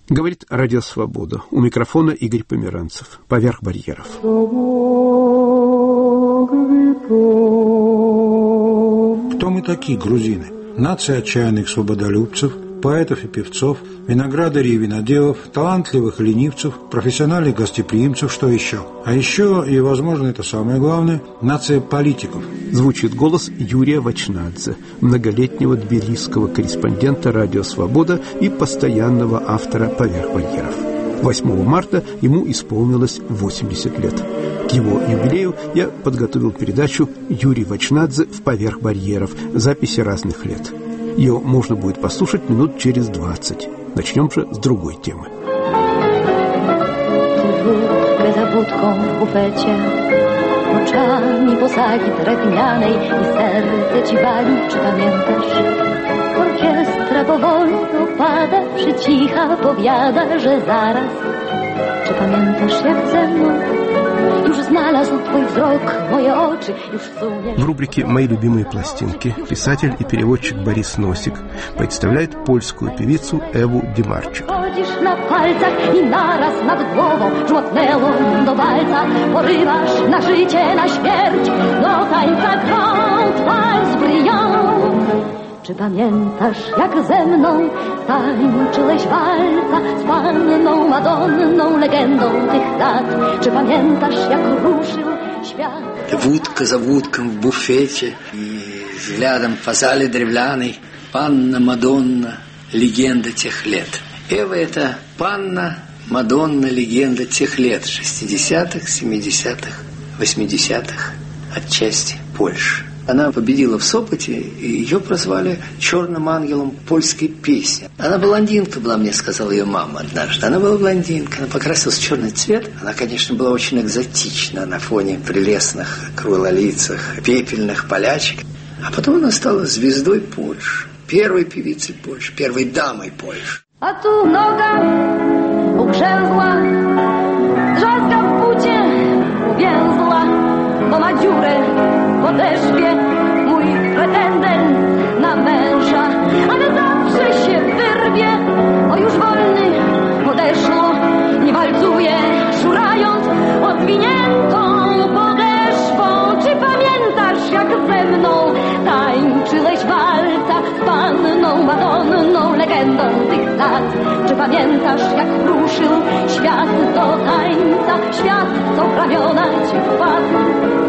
Говорит Радио Свобода. У микрофона Игорь Померанцев. «Поверх барьеров». Кто мы такие, грузины? Нация отчаянных свободолюбцев, поэтов и певцов, виноградарей и виноделов, талантливых ленивцев, профессиональных гостеприимцев, что еще? А еще, и, возможно, это самое главное, нация политиков. Звучит голос Юрия Вачнадзе, многолетнего тбилисского корреспондента «Радио Свобода» и постоянного автора «Поверх барьеров». 8 марта ему исполнилось 80 лет. К его юбилею я подготовил передачу «Юрий Вачнадзе в «Поверх барьеров», записи разных лет. Ее можно будет послушать минут через 20. Начнем же с другой темы. Za wódką w bufecie, oczami posagi drewnianej i serce ci wali, czy pamiętasz? Orkiestra powoli opada, przycicha, powiada, że zaraz. Czy pamiętasz, jak ze mną już znalazł twój wzrok moje oczy, już sumie... В рубрике «Мои любимые пластинки» писатель и переводчик Борис Носик представляет польскую певицу Ewę Dymarczyk. Chodzisz na palcach i naraz nad głową żłotnęło do walca, porywasz na życie, na śmierć, do tańca grand walc brillant. Czy pamiętasz, jak ze mną tańczyłeś walca z panną Madonną, legendą tych lat? Czy pamiętasz, jak ruszył świat? Wódka za wódką w bufecie i взглядом по зале древляной Panna Madonna, легенда тех лет. Эва – это Panna Madonna, легенда тех лет 60-х, 70-х, 80-х, отчасти Польши. Она победила в Сопоте, и ее прозвали «черным ангелом польской песни». Она блондинка была, мне сказала ее мама однажды. Она была блондинка, она покрасилась в черный цвет. Она, конечно, была очень экзотична на фоне прелестных круглолицых, пепельных полячек. А потом она стала звездой Польши, первой певицей Польши, первой дамой Польши. A tu noga ugrzęzła, drzazga w bucie uwięzła, bo ma dziurę w podeszwie, mój pretendent na męża, ale zawsze się wyrwie, o już wolny odeszło, nie walcuje, szurając odwiniętą podeszwą. Czy pamiętasz, jak ze mną tańczyłeś walca z panną Madonną, legendą tych lat? Czy pamiętasz, jak ruszył świat do tańca, świat, co ramiona ci wpadł?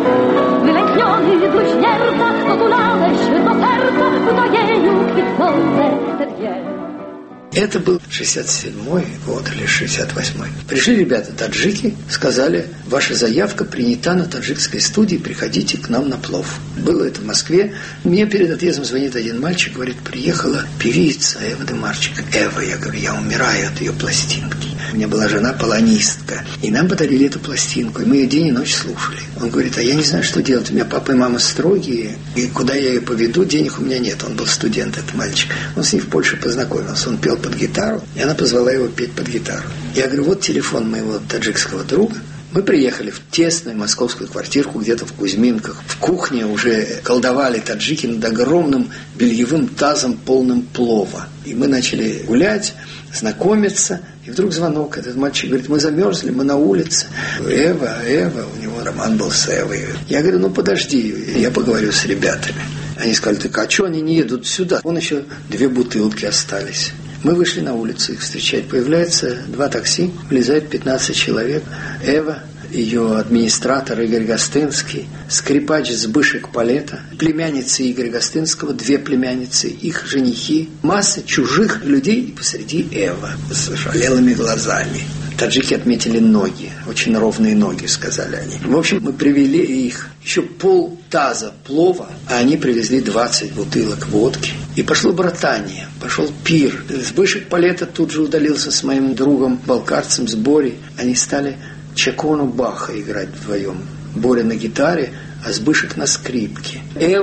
Wylękniony bluźnierca, dotulałeś do serca w utajeniu kwitnące te dwie. Это был 67-й год или 68-й. Пришли ребята таджики, сказали: ваша заявка принята на таджикской студии, приходите к нам на плов. Было это в Москве. Мне перед отъездом звонит один мальчик, говорит: приехала певица Эва Дымарчик. Эва, я говорю, я умираю от ее пластинки. У меня была жена полонистка, и нам подарили эту пластинку, и мы ее день и ночь слушали. Он говорит: а я не знаю, что делать, у меня папа и мама строгие, и куда я ее поведу, денег у меня нет. Он был студент, этот мальчик. Он с ней в Польше познакомился, он пел под гитару, и она позвала его петь под гитару. Я говорю: вот телефон моего таджикского друга. Мы приехали в тесную московскую квартирку где-то в Кузьминках. В кухне уже колдовали таджики над огромным бельевым тазом, полным плова. И мы начали гулять, знакомиться. И вдруг звонок. Этот мальчик говорит: мы замерзли, мы на улице. Эва, у него роман был с Эвой. Я говорю: ну подожди, я поговорю с ребятами. Они сказали: так а что они не едут сюда? Вон еще 2 бутылки остались. Мы вышли на улицу их встречать. Появляется 2 такси, влезает 15 человек. Эва, ее администратор Игорь Гостынский, скрипач Збышек Палета, племянницы Игоря Гостынского, 2 племянницы, их женихи, масса чужих людей, и посреди Эва с ошалелыми глазами. Таджики отметили ноги, очень ровные ноги, сказали они. В общем, мы привели их, еще полтаза плова, а они привезли 20 бутылок водки. И пошло братание, пошел пир. Збышек Палета тут же удалился с моим другом, балкарцем, с Борей. Они стали Чакону Баха играть вдвоем. Боря на гитаре, а Збышек на скрипке. Эва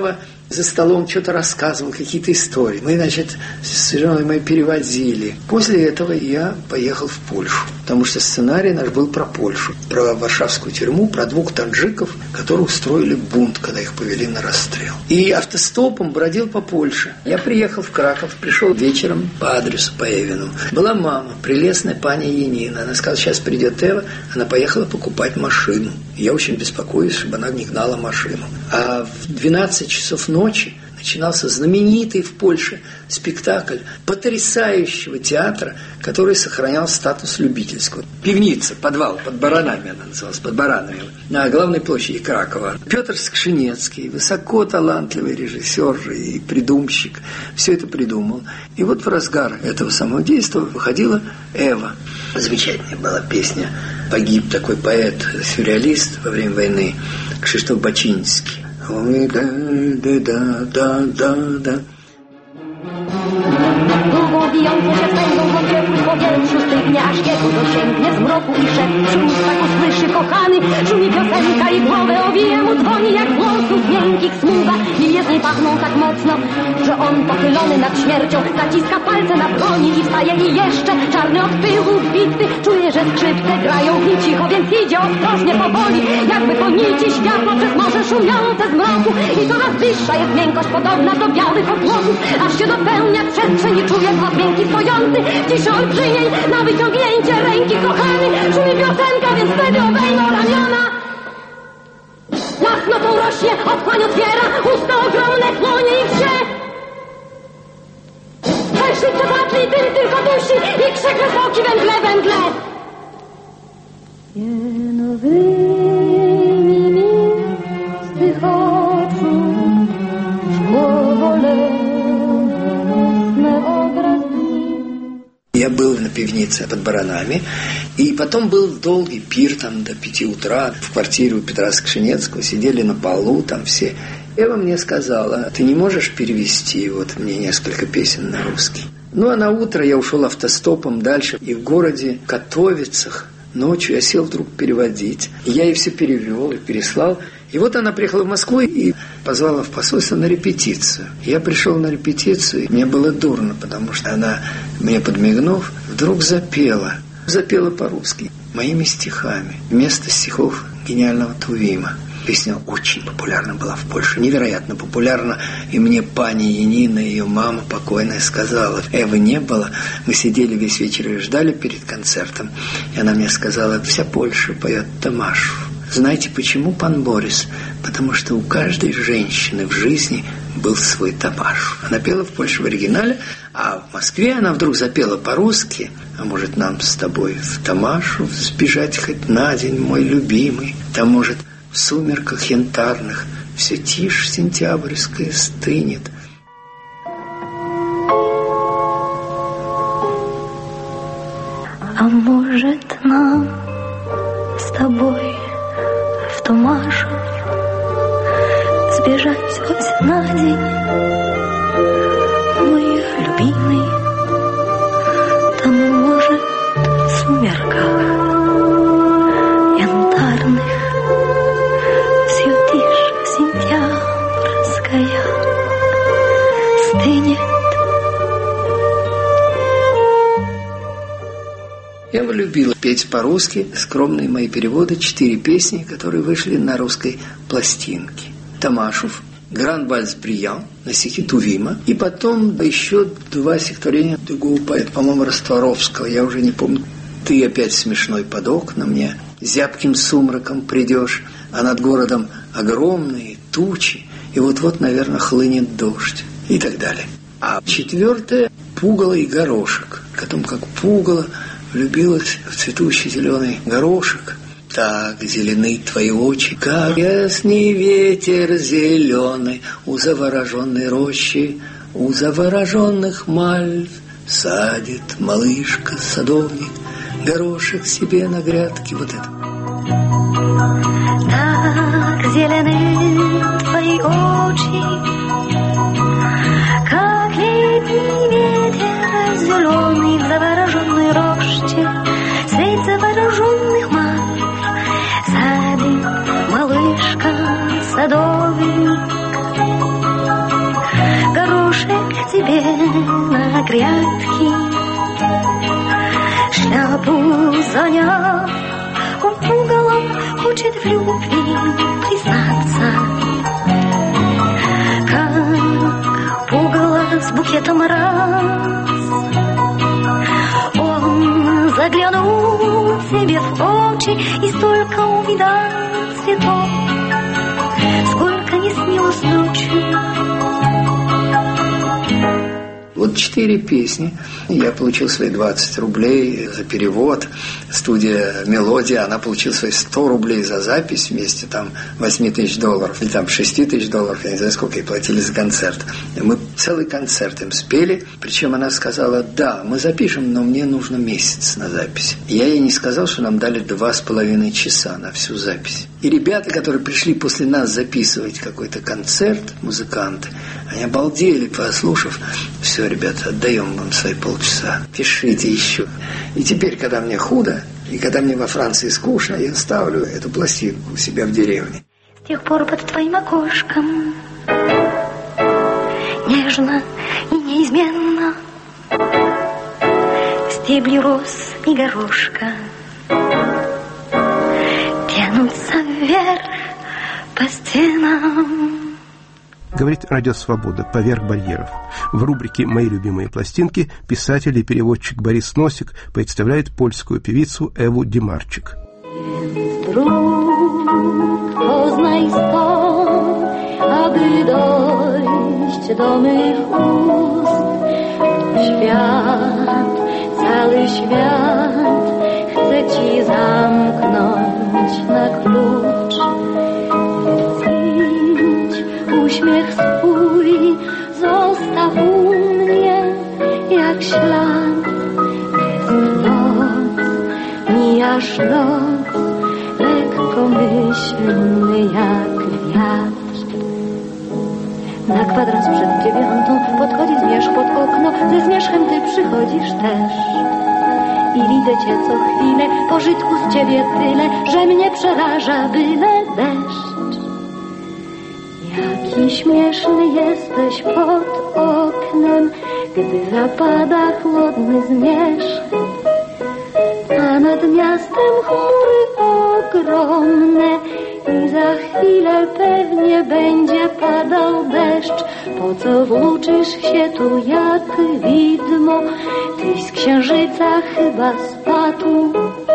за столом что-то рассказывал, какие-то истории. Мы, значит, с женой моей переводили. После этого я поехал в Польшу, потому что сценарий наш был про Польшу, про Варшавскую тюрьму, про 2 таджиков, которые устроили бунт, когда их повели на расстрел. И автостопом бродил по Польше. Я приехал в Краков, пришел вечером по адресу по Эвину. Была мама, прелестная паня Янина. Она сказала, сейчас придет Эва. Она поехала покупать машину. Я очень беспокоюсь, чтобы она не гнала машину. А в 12 часов ночи начинался знаменитый в Польше спектакль потрясающего театра, который сохранял статус любительского. Пивница, подвал, под баранами она называлась, под баранами, на главной площади Кракова. Петр Скшинецкий, высоко талантливый режиссер же и придумщик, все это придумал. И вот в разгар этого самого действия выходила Эва. Замечательная была песня. Погиб такой поэт, сюрреалист во время войны, Кшиштоф Бачинский. Ой, да. Długo wijące się spędzą w ciepłym powietrzu, stygnie aż kiedy dosięgnie zmroku i szept przy ustach usłyszy kochany. Szumi piosenka i głowę owije mu dzwoni jak głosów miękkich smuga. I jezdnie pachną tak mocno, że on pochylony nad śmiercią zaciska palce na broni i wstaje i jeszcze czarny od pyłu bitwy. Czuje, że skrzypce grają w nim cicho, więc idzie ostrożnie powoli, jakby po nici światła przez morze szumiące z mroku. I coraz wyższa jest miękkość podobna do białych obłoków, aż się dopełnia przestrzeń i czuje głos miękki stojący w ciszy olbrzymiej na wyciągnięcie ręki kochany. Szumi piosenka, więc wtedy obejmą ramiona. Jasno tą rośnie, otchłań otwiera, usta ogromne chłonie i wrze. Przeszli przepatli, tym tylko dusi i krzyk wysoki węgle. Jenowymi mi z tych oczu szkło bolesne obrazy. Я был на пивнице под баранами, и потом был долгий пир там до 5 утра в квартире у Петра Скшинецкого, сидели на полу там все. Эва мне сказала, ты не можешь перевести вот мне несколько песен на русский? Ну, а на утро я ушел автостопом дальше, и в городе Катовицах ночью я сел вдруг переводить. И я ей все перевел и переслал. И вот она приехала в Москву и позвала в посольство на репетицию. Я пришел на репетицию, и мне было дурно, потому что она, мне подмигнув, вдруг запела. Запела по-русски, моими стихами, вместо стихов гениального Тувима. Песня очень популярна была в Польше, невероятно популярна. И мне пани Янина, ее мама покойная, сказала, Эвы не было. Мы сидели весь вечер и ждали перед концертом. И она мне сказала, вся Польша поет Томашу. Знаете почему, пан Борис? Потому что у каждой женщины в жизни был свой Томаш. Она пела в Польше в оригинале, а в Москве она вдруг запела по-русски. А может, нам с тобой в Томашу сбежать хоть на день, мой любимый? Там, может, в сумерках янтарных все тишь сентябрьская стынет. А может, нам с тобой в Томашу сбежать хоть на день, мой любимый? Там, может, в сумерках янтарных все тишь сентябрьская стынет. Я любила петь по-русски, скромные мои переводы, 4 песни, которые вышли на русской пластинке. Томашев, Гран-вальс Бриян на стихи Тувима, и потом еще 2 стихотворения другого поэта, по-моему, Растворовского, я уже не помню. Ты опять смешной под окнами, зябким сумраком придешь, а над городом огромные тучи, и вот-вот, наверное, хлынет дождь, и так далее. А 4 пугало и горошек, о том, как пугало влюбилась в цветущий зеленый горошек. Так зелены твои очи, как ясный ветер зеленый у завороженной рощи, у завороженных мальв садит малышка-садовник горошек себе на грядке. Вот это. Так зелены твои очи, как летний ветер зеленый в завороженной роще, средь завороженных мальв садит малышка-садовник санях. Он пугалом хочет в любви признаться, как пугало с букетом раз. Он заглянул себе в очи и столько увидал цветов, сколько не снилось ночью. Вот 4 песни. Я получил свои 20 рублей за перевод. Студия «Мелодия», она получила свои 100 рублей за запись вместе там $8 тысяч или там $6 тысяч, я не знаю, сколько ей платили за концерт. И мы целый концерт им спели, причем она сказала: да, мы запишем, но мне нужно месяц на запись. Я ей не сказал, что нам дали 2,5 часа на всю запись. И ребята, которые пришли после нас записывать какой-то концерт, музыканты, они обалдели, послушав: все, ребята, отдаем вам свои полчаса, пишите еще. И теперь, когда мне худо, и когда мне во Франции скучно, я ставлю эту пластинку у себя в деревне. С тех пор под твоим окошком нежно и неизменно стебли роз и горошка тянутся вверх по стенам. Говорит Радио Свобода «Поверх барьеров». В рубрике «Мои любимые пластинки» писатель и переводчик Борис Носик представляет польскую певицу Ewę Dymarczyk. Poznaj stąd, aby dojść do mych ust. Świat, cały świat chce ci zamknąć na klucz. Idź, uśmiech swój zostaw u mnie jak ślad. Jest noc, mijasz noc, lekkomyślny jak wiatr. Na kwadrans przed 9 podchodzi zmierzch pod okno, ze zmierzchem ty przychodzisz też. I widzę cię co chwilę, pożytku z ciebie tyle, że mnie przeraża byle deszcz. Jaki śmieszny jesteś pod oknem, gdy zapada chłodny zmierzch. A nad miastem chmury ogromne i za chwilę pewnie będzie padał deszcz. Po co włóczysz się tu jak widmo? Tyś z księżyca chyba spadł.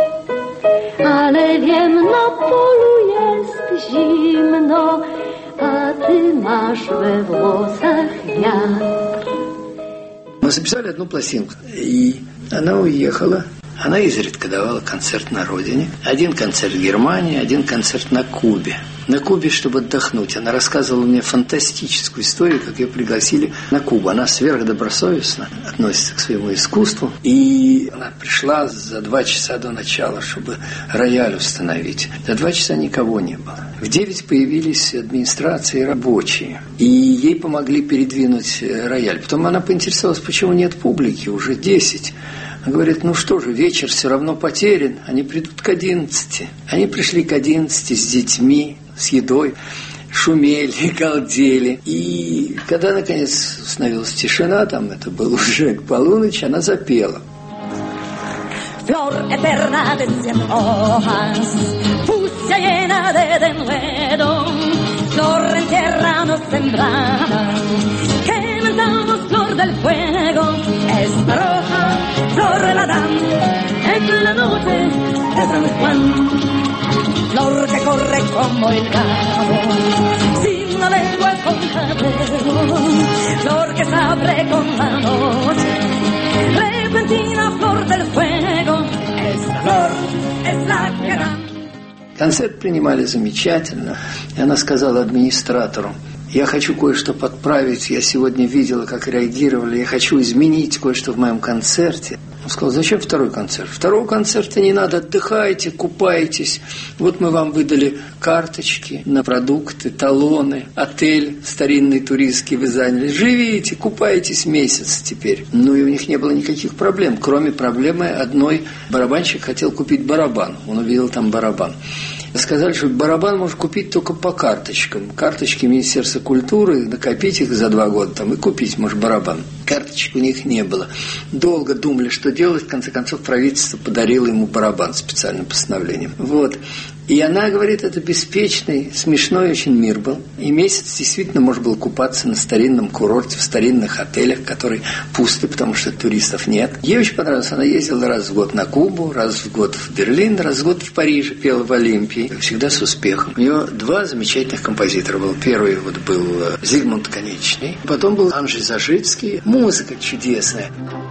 Ale wiem, na polu jest zimno, a ty masz we włosach wiatr. Мы записали одну пластинку, и она уехала. Она изредка давала концерт на родине. Один концерт в Германии, один концерт на Кубе. На Кубе, чтобы отдохнуть. Она рассказывала мне фантастическую историю, как ее пригласили на Кубу. Она сверхдобросовестно относится к своему искусству. И она пришла за 2 часа до начала, чтобы рояль установить. За 2 часа никого не было. В 9 появились администрации рабочие. И ей помогли передвинуть рояль. Потом она поинтересовалась, почему нет публики, уже 10. Она говорит: ну что же, вечер все равно потерян, они придут к 11. Они пришли к 11 с детьми, с едой, шумели, галдели. И когда, наконец, установилась тишина, там это было уже к полуночи, она запела. Flor eterna de 100 hojas, fucsia llena de denuedo, flor en tierra no sembrada, que mentamos flor del fuego, esta roja flor la dan en la noche de San Juan, flor que corre como el cabo, sin la lengua con cabello, flor que se abre con la noche, repentina flor del fuego, esta flor es la que dan. Концерт принимали замечательно, и она сказала администратору: я хочу кое-что подправить, я сегодня видела, как реагировали, я хочу изменить кое-что в моем концерте. Он сказал: зачем второй концерт? Второго концерта не надо, отдыхайте, купайтесь. Вот мы вам выдали карточки на продукты, талоны, отель старинный туристский вы заняли. Живите, купайтесь месяц теперь. Ну и у них не было никаких проблем, кроме проблемы одной. Барабанщик хотел купить барабан, он увидел там барабан. Сказали, что барабан можно купить только по карточкам. Карточки Министерства культуры, накопить их за 2 года там, и купить, может, барабан. Карточек у них не было. Долго думали, что делать. В конце концов, правительство подарило ему барабан специальным постановлением. Вот. И она говорит, это беспечный, смешной очень мир был. И месяц действительно можно было купаться на старинном курорте, в старинных отелях, которые пусты, потому что туристов нет. Ей очень понравилось. Она ездила раз в год на Кубу, раз в год в Берлин, раз в год в Париже, пела в Олимпии. Всегда с успехом. У нее 2 замечательных композитора был. Первый вот был Зигмунд Конечный, потом был Анджей Зажицкий. Музыка чудесная.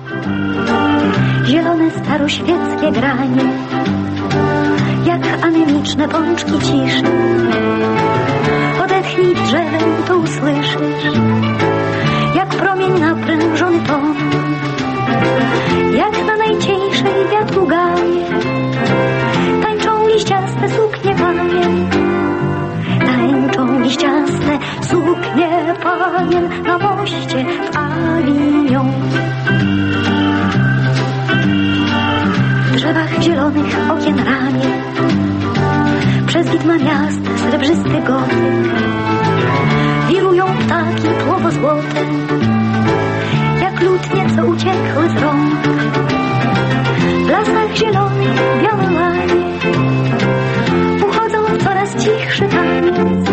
Zielone staroświeckie granie, jak anemiczne pączki ciszy. Odetchnij drzewem, to usłyszysz, jak promień naprężony ton, jak na najcieńszej wiatru ganie, tańczą liściaste suknie panien, tańczą liściaste suknie panien na moście w Avignon. W drzewach zielonych okien ramię, przez widma miast srebrzysty gotyk, wirują ptaki płowo-złote, jak lutnie, co uciekły z rąk. W lasach zielonych białe lanie uchodzą w coraz cichszy taniec.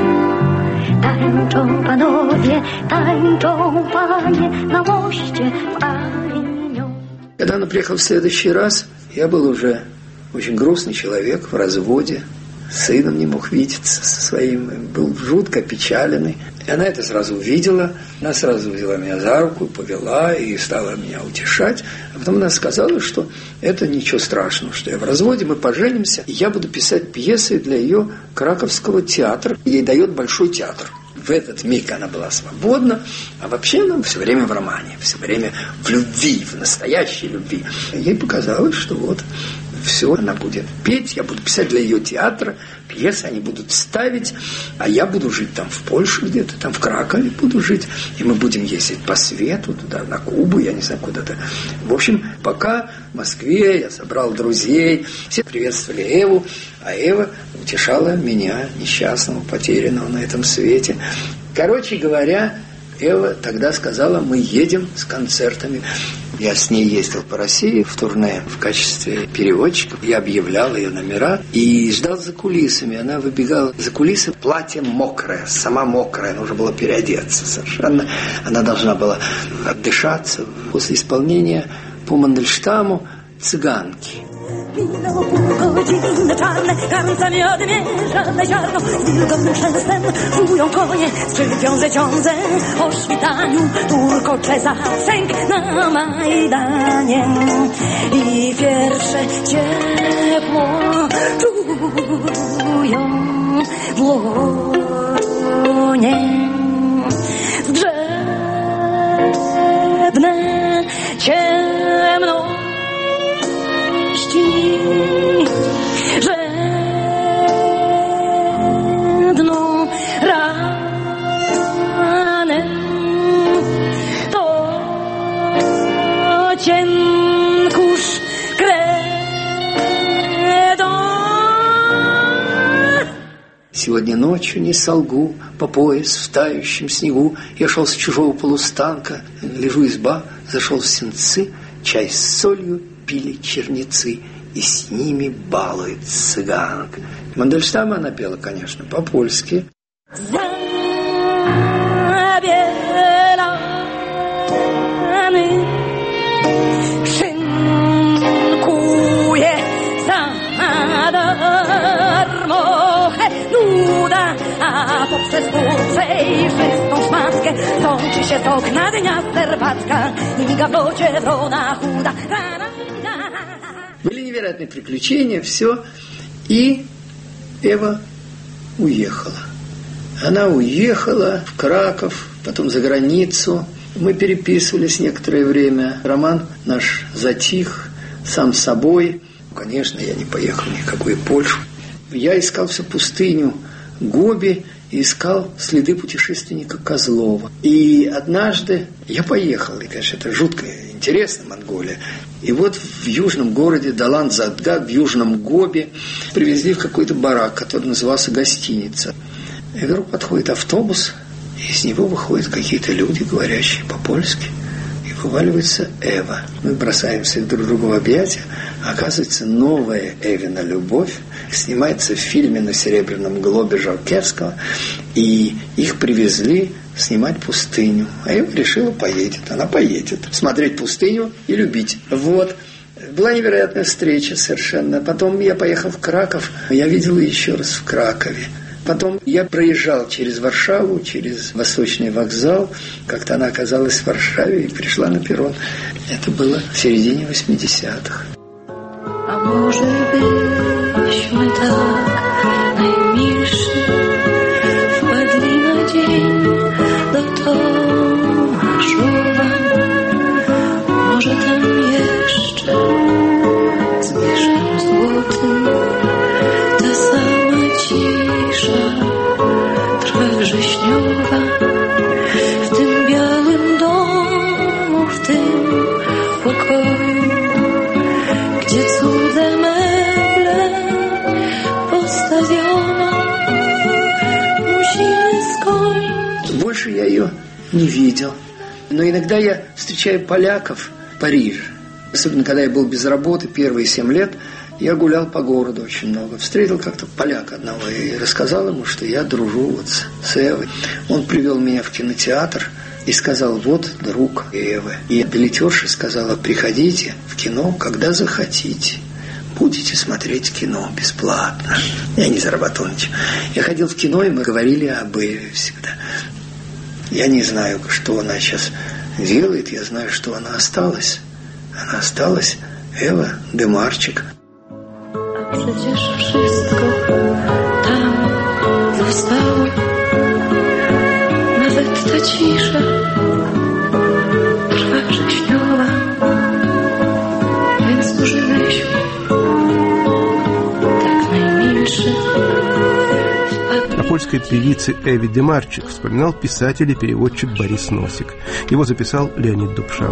Tańczą panowie, tańczą panie na moście w Avignon. Когда она приехала в следующий раз, я был уже очень грустный человек, в разводе, с сыном не мог видеться со своим, был жутко опечаленный. И она это сразу увидела, она сразу взяла меня за руку, повела и стала меня утешать. А потом она сказала, что это ничего страшного, что я в разводе, мы поженимся, и я буду писать пьесы для ее краковского театра. Ей дает Большой театр. В этот миг она была свободна, а вообще она все время в романе, все время в любви, в настоящей любви. Ей показалось, что вот все, она будет петь, я буду писать для ее театра, пьесы они будут ставить, а я буду жить там в Польше где-то, там в Кракове буду жить, и мы будем ездить по свету, туда, на Кубу, я не знаю, куда-то. В общем, пока в Москве я собрал друзей, все приветствовали Эву, а Эва утешала меня, несчастного, потерянного на этом свете. Короче говоря, Эва тогда сказала, мы едем с концертами. Я с ней ездил по России в турне в качестве переводчика. Я объявлял ее номера и ждал за кулисами. Она выбегала за кулисы, платье мокрое, сама мокрая, нужно было переодеться совершенно. Она должна была отдышаться после исполнения по Мандельштаму «Цыганки». Minęło pół godziny czarne, garnca miody mieszane ziarno. Z wilgotnym szelstem szują konie, skrzypią zeciądze o świtaniu. Turkocze zasęk na Majdanie i pierwsze ciepło czują w łonie. Zgrzebne ciemno żedną ranę, to cienkusz kredą. Сегодня ночью, не солгу, по пояс в тающем снегу, я шел с чужого полустанка, лежу изба, зашел в сенцы, чай с солью пили черницы, и с ними балует цыганка. Мандельштама она пела, конечно, по-польски. Zabielany szynkuje za darmo nuda, a poprzez przejrzystą szmatkę sączy się z okna dnia serwatka i miga w locie wrona chuda. Были невероятные приключения, все. И Эва уехала. Она уехала в Краков, потом за границу. Мы переписывались некоторое время. Роман наш затих сам собой. Конечно, я не поехал ни в какую Польшу. Я искал всю пустыню Гоби и искал следы путешественника Козлова. И однажды я поехал. И, конечно, это жуткое, интересна Монголия. И вот в южном городе Далан-Задгак, в южном Гобе, привезли в какой-то барак, который назывался гостиница. И вдруг подходит автобус, и из него выходят какие-то люди, говорящие по-польски. И вываливается Эва. Мы бросаемся друг другу в объятия. Оказывается, новая Эвина любовь снимается в фильме на Серебряном глобе Жаркевского. И их привезли снимать пустыню. А Эва решила, поедет. Она поедет. Смотреть пустыню и любить. Вот. Была невероятная встреча совершенно. Потом я поехал в Краков. Я видел ее еще раз в Кракове. Потом я проезжал через Варшаву, через Восточный вокзал. Как-то она оказалась в Варшаве и пришла на перрон. Это было в середине 80-х. А może byśmy tak najmilszy wpadli na dzień do Tomaszowa. Może tam jeszcze z mieszem złotym ta sama cisza trwa wrześniowa. W tym białym domu, w tym pokoju, gdzie cudze meble postawiono, musimy skończyć. Больше я ее не видел. Но иногда я встречаю поляков в Париже. Особенно, когда я был без работы, первые 7 лет, я гулял по городу очень много. Встретил как-то поляка одного и рассказал ему, что я дружу вот с Эвой. Он привел меня в кинотеатр и сказал, вот друг Эвы. И билетерша сказала, приходите в кино, когда захотите. Будете смотреть кино бесплатно. Я не зарабатывал ничего. Я ходил в кино, и мы говорили об Эве всегда. Я не знаю, что она сейчас делает. Я знаю, что она осталась. Она осталась, Эва Демарчик. A przecież wszystko tam zostało. Nawet ta cisza trwa wrześniowa. Więc może myśmy tak najmilszy. О польской певице Эве Демарчик вспоминал писатель и переводчик Борис Носик. Его записал Леонид Дубшан.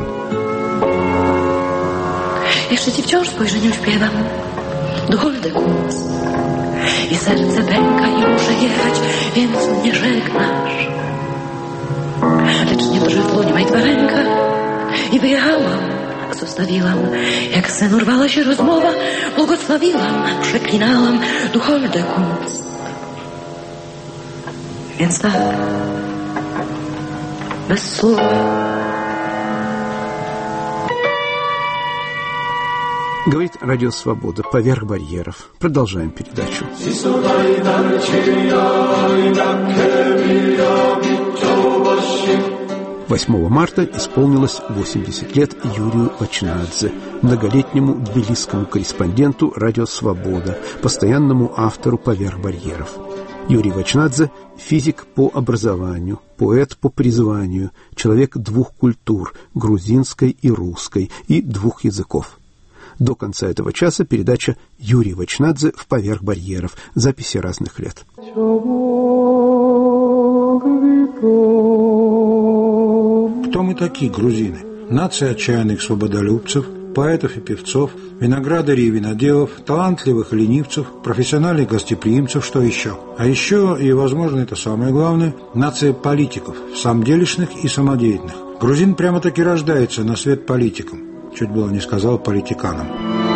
Jeszcze ci wciąż w spojrzeniu śpiewam Ducholde Kunc i serce pęka i muszę jechać, więc mnie żegnasz. Lecz nie drżę nie maj dwa ręka i wyjechałam. Zostawiłam, jak sen urwała się rozmowa, błogosławiłam, przeklinałam Ducholde Kunc. Więc tak, bez słowa. Говорит Радио Свобода «Поверх барьеров». Продолжаем передачу. 8 марта исполнилось 80 лет Юрию Вачнадзе, многолетнему тбилисскому корреспонденту «Радио Свобода», постоянному автору «Поверх барьеров». Юрий Вачнадзе – физик по образованию, поэт по призванию, человек 2 культур – грузинской и русской, и 2 языков. До конца этого часа передача Юрий Вачнадзе в «Поверх барьеров», записи разных лет. Кто мы такие, грузины? Нация отчаянных свободолюбцев, поэтов и певцов, виноградарей и виноделов, талантливых и ленивцев, профессиональных гостеприимцев, что еще? А еще, и, возможно, это самое главное, нация политиков, самделишных и самодеятельных. Грузин прямо-таки рождается на свет политиком. Чуть было не сказал политиканам.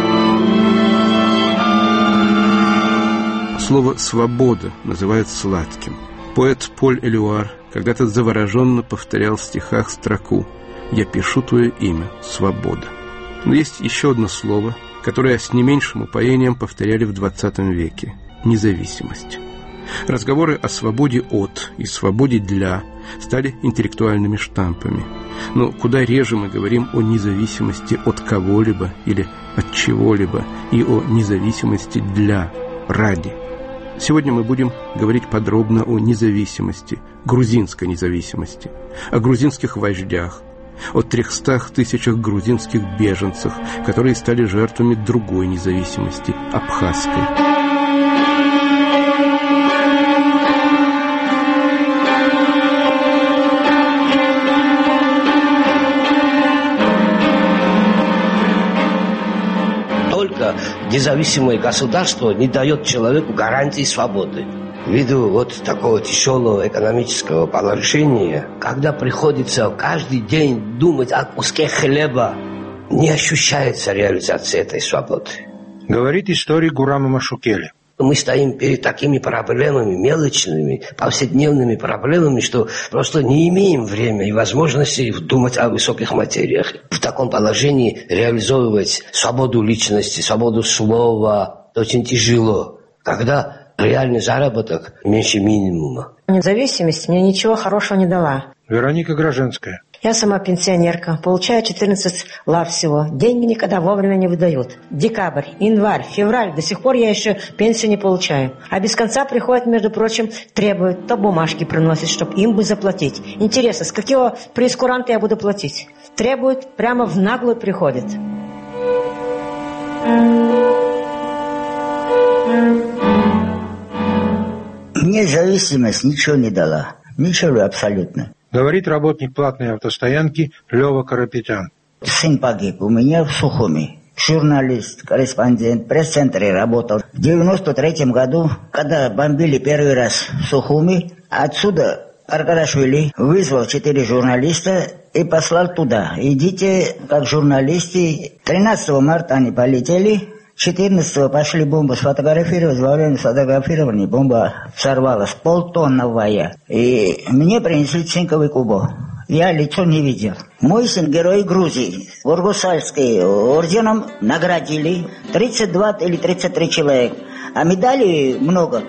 Слово «свобода» называют сладким. Поэт Поль Элюар когда-то завороженно повторял в стихах строку «Я пишу твое имя, свобода». Но есть еще одно слово, которое с не меньшим упоением повторяли в XX веке – независимость. Разговоры о свободе от и свободе для стали интеллектуальными штампами. Но куда реже мы говорим о независимости от кого-либо или от чего-либо и о независимости для, ради. Сегодня мы будем говорить подробно о независимости, грузинской независимости, о грузинских вождях, о 300 тысячах грузинских беженцах, которые стали жертвами другой независимости, абхазской. только независимое государство не дает человеку гарантии свободы. Ввиду вот такого тяжелого экономического положения, когда приходится каждый день думать о куске хлеба, не ощущается реализация этой свободы. Говорит историк Гурам Машукели. Мы стоим перед такими проблемами, мелочными, повседневными проблемами, что просто не имеем времени и возможности думать о высоких материях. В таком положении реализовывать свободу личности, свободу слова очень тяжело, когда реальный заработок меньше минимума. Независимость мне ничего хорошего не дала. Вероника Гроженская. Я сама пенсионерка, получаю 14 лав всего. Деньги никогда вовремя не выдают. Декабрь, январь, февраль, до сих пор я еще пенсию не получаю. А без конца приходят, между прочим, требуют, то бумажки приносят, чтобы им бы заплатить. Интересно, с какого прейскуранта я буду платить? Требуют, прямо в наглую приходят. Мне зависимость ничего не дала. Ничего абсолютно. Говорит работник платной автостоянки Лёва Карапетян. Сын погиб у меня в Сухуми. Журналист, корреспондент, в пресс-центре работал. В 93-м году, когда бомбили первый раз в Сухуми, отсюда Аркадашвили вызвал 4 журналиста и послал туда. Идите как журналисты. 13 марта они полетели. 14-го пошли бомбу сфотографировать. Во время сфотографирования бомба взорвалась, полтонновая. И мне принесли цинковый кубок. Я лицо не видел. Мой сын герой Грузии. Ургусальский орденом наградили 32 или 33 человека. А медалей много.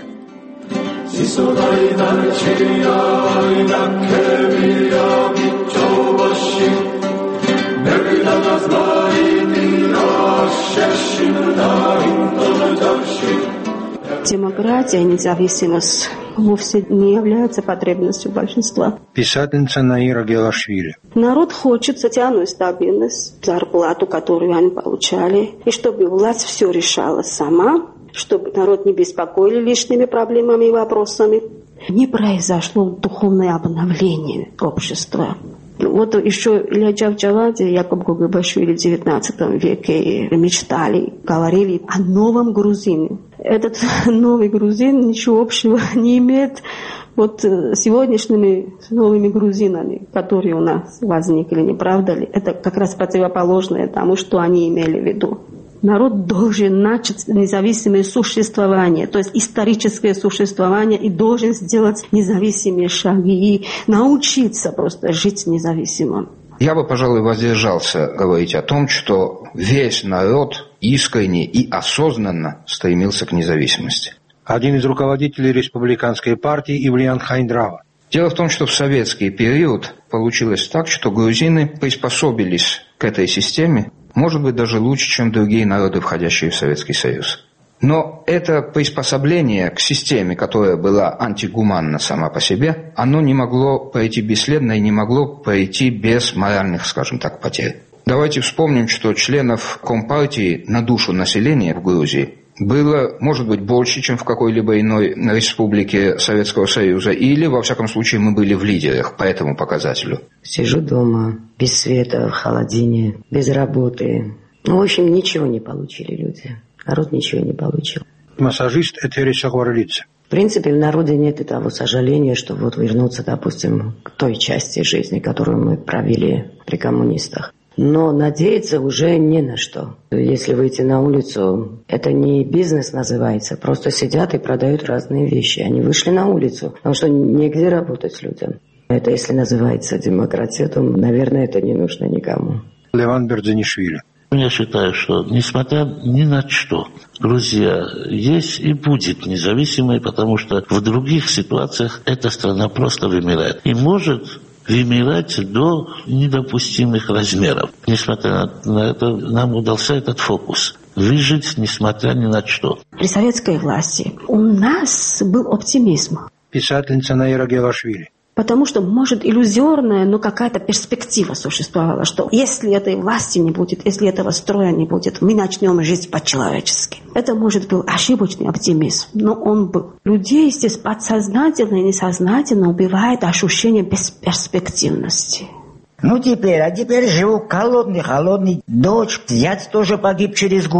Демократия и независимость вовсе не являются потребностью большинства. Писательница Наира Гелашвили. Народ хочет социальную стабильность, зарплату, которую они получали, и чтобы власть все решала сама, чтобы народ не беспокоили лишними проблемами и вопросами. Не произошло духовное обновление общества. Вот еще Илья Джавджавади и Якуб Гугубашвили в XIX веке мечтали, говорили о новом грузине. Этот новый грузин ничего общего не имеет вот с сегодняшними новыми грузинами, которые у нас возникли, не правда ли? Это как раз противоположное тому, что они имели в виду. Народ должен начать независимое существование, то есть историческое существование, и должен сделать независимые шаги и научиться просто жить независимо. Я бы, пожалуй, воздержался говорить о том, что весь народ искренне и осознанно стремился к независимости. Один из руководителей республиканской партии Ивлиян Хайндрава. Дело в том, что в советский период получилось так, что грузины приспособились к этой системе, может быть, даже лучше, чем другие народы, входящие в Советский Союз. Но это приспособление к системе, которая была антигуманна сама по себе, оно не могло пройти бесследно и не могло пройти без моральных, скажем так, потерь. Давайте вспомним, что членов Компартии на душу населения в Грузии было, может быть, больше, чем в какой-либо иной республике Советского Союза, или, во всяком случае, мы были в лидерах по этому показателю. Сижу дома, без света, в холодине, без работы. В общем, ничего не получили люди. Народ ничего не получил. Массажист Этери Сахварлица. В принципе, в народе нет и того сожаления, что вот вернуться, допустим, к той части жизни, которую мы провели при коммунистах. Но надеяться уже не на что. Если выйти на улицу, это не бизнес называется, просто сидят и продают разные вещи. Они вышли на улицу, потому что негде работать людям. Это если называется демократия, то, наверное, это не нужно никому. Леван Бердзанишвили. Я считаю, что, несмотря ни на что, Грузия есть и будет независимой, потому что в других ситуациях эта страна просто вымирает. И может вымирать до недопустимых размеров. Несмотря на это, нам удался этот фокус. Выжить, несмотря ни на что. При советской власти у нас был оптимизм. Писательница Наира Гелашвили. Потому что, может, иллюзорная, но какая-то перспектива существовала, что если этой власти не будет, если этого строя не будет, мы начнем жить по-человечески. Это, может, был ошибочный оптимизм, но он был. Людей здесь подсознательно и несознательно убивает ощущение бесперспективности. Теперь живу холодный. Дочь, зять тоже погиб через год.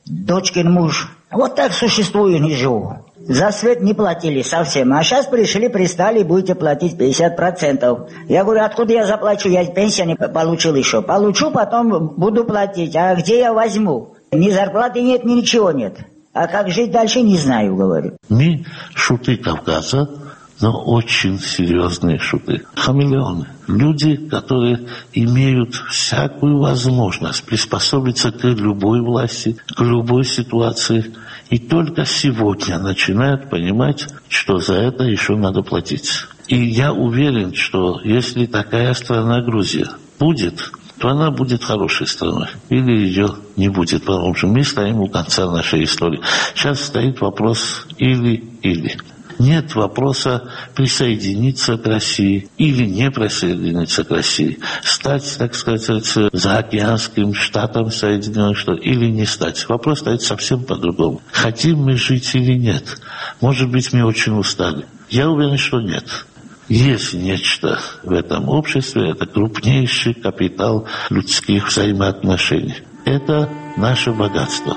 дочкин муж. Вот так существую, не живу. За свет не платили совсем, а сейчас пристали, будете платить 50%. Я говорю, откуда я заплачу, я пенсию не получил еще. Получу, потом буду платить, а где я возьму? Ни зарплаты нет, ни ничего нет. А как жить дальше, не знаю, говорю. Мы шуты Кавказа, но очень серьезные шуты. Хамелеоны. Люди, которые имеют всякую возможность приспособиться к любой власти, к любой ситуации. И только сегодня начинают понимать, что за это еще надо платить. И я уверен, что если такая страна Грузия будет, то она будет хорошей страной. Или ее не будет, потому что мы стоим у конца нашей истории. Сейчас стоит вопрос или-или. Нет вопроса присоединиться к России или не присоединиться к России. Стать, так сказать, заокеанским штатом Соединенных Штатов или не стать. Вопрос стоит совсем по-другому. Хотим мы жить или нет? Может быть, мы очень устали. Я уверен, что нет. Есть нечто в этом обществе, это крупнейший капитал людских взаимоотношений. Это наше богатство.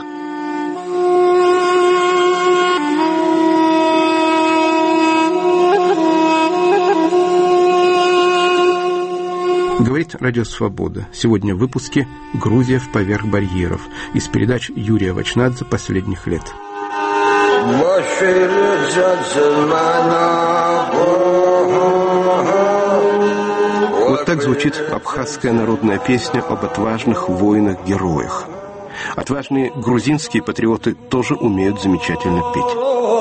Говорит Радио Свобода. Сегодня в выпуске «Грузия в поверх барьеров» из передач Юрия Вачнадзе последних лет. Вот так звучит абхазская народная песня об отважных воинах-героях. Отважные грузинские патриоты тоже умеют замечательно петь.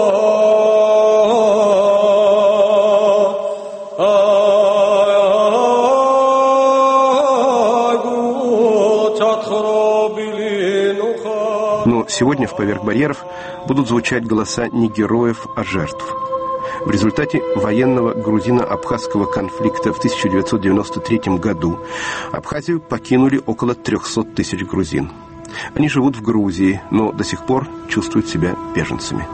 Но сегодня в «Поверх барьеров» будут звучать голоса не героев, а жертв. В результате военного грузино-абхазского конфликта в 1993 году Абхазию покинули около 300 тысяч грузин. Они живут в Грузии, но до сих пор чувствуют себя беженцами.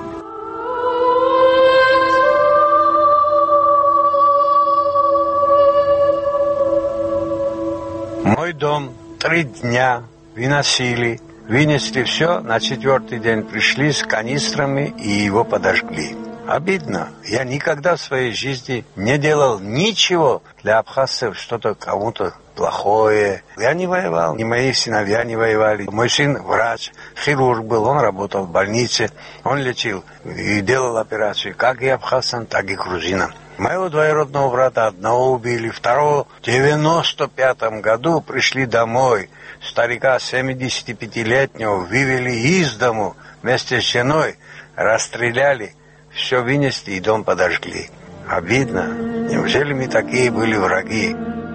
Мой дом 3 дня выносили. Вынесли все, на 4-й день пришли с канистрами и его подожгли. Обидно. Я никогда в своей жизни не делал ничего для абхазцев, что-то кому-то плохое. Я не воевал, ни мои сыновья не воевали. Мой сын врач, хирург был, он работал в больнице, он лечил и делал операции как и абхазцам, так и грузинам. Моего двоюродного брата одного убили, второго в 95 году пришли домой. Старика 75-летнего вывели из дому вместе с женой, расстреляли, все вынесли и дом подожгли. Обидно. Неужели мы такие были враги?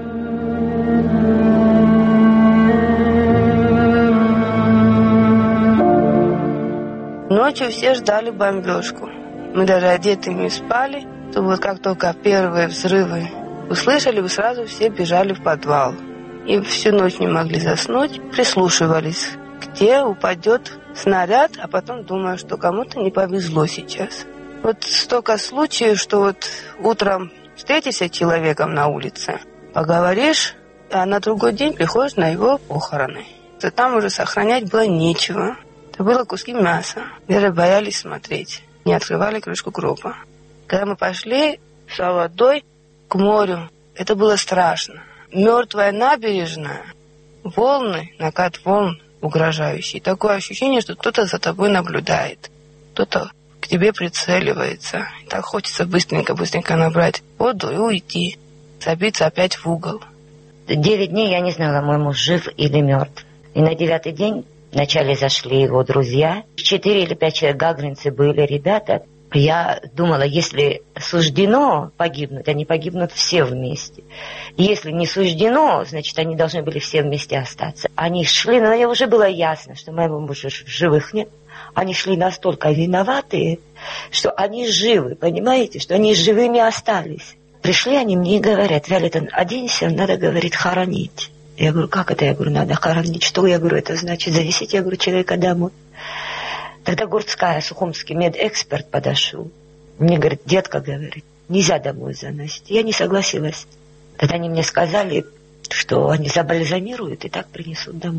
Ночью все ждали бомбежку. Мы даже одетыми спали. То вот как только первые взрывы услышали, вы сразу все бежали в подвал. И всю ночь не могли заснуть, прислушивались, где упадет снаряд, а потом думаю, что кому-то не повезло сейчас. Вот столько случаев, что вот утром встретишься с человеком на улице, поговоришь, а на другой день приходишь на его похороны. То там уже сохранять было нечего. Это было куски мяса. Даже боялись смотреть, не открывали крышку гроба. Когда мы пошли с водой к морю, это было страшно. Мертвая набережная, волны, накат волн угрожающий. Такое ощущение, что кто-то за тобой наблюдает. Кто-то к тебе прицеливается. И так хочется быстренько набрать воду и уйти. Забиться опять в угол. 9 дней я не знала, мой муж жив или мертв. И на 9-й день вначале зашли его друзья. 4 или 5 человек гагринцы были, ребята. Я думала, если суждено погибнуть, они погибнут все вместе. Если не суждено, значит, они должны были все вместе остаться. Они шли, но мне уже было ясно, что моего мужа в живых нет. Они шли настолько виноватые, что они живы, понимаете, что они живыми остались. Пришли они мне и говорят: Виолетта, оденься, надо, говорит, хоронить. Я говорю, как это? Я говорю, надо хоронить. Что? Я говорю, это значит завезить, я говорю, человека домой. Тогда Гурцкая, сухумский медэксперт подошел. Мне говорит, детка, говорит, нельзя домой заносить. Я не согласилась. Тогда они мне сказали, что они забальзамируют и так принесут домой.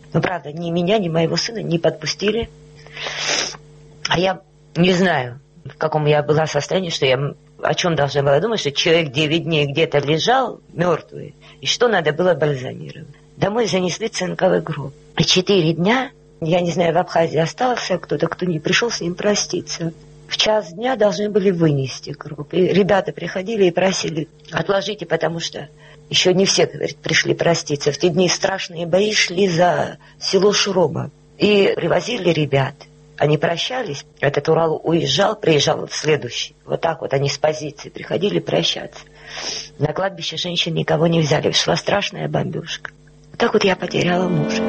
Но, правда, ни меня, ни моего сына не подпустили. А я не знаю, в каком я была состоянии, что я о чем должна была думать, что человек 9 дней где-то лежал мертвый, и что надо было бальзамировать. Домой занесли цинковый гроб. И 4 дня, я не знаю, в Абхазии остался кто-то, кто не пришел с ним проститься. В 1:00 дня должны были вынести гроб. И ребята приходили и просили: отложите, потому что еще не все, говорит, пришли проститься. В те дни страшные бои шли за село Шуроба. И привозили ребят. Они прощались, этот Урал уезжал, приезжал в следующий. Вот так вот они с позиции приходили прощаться. На кладбище женщин никого не взяли, шла страшная бомбежка. Вот так вот я потеряла мужа.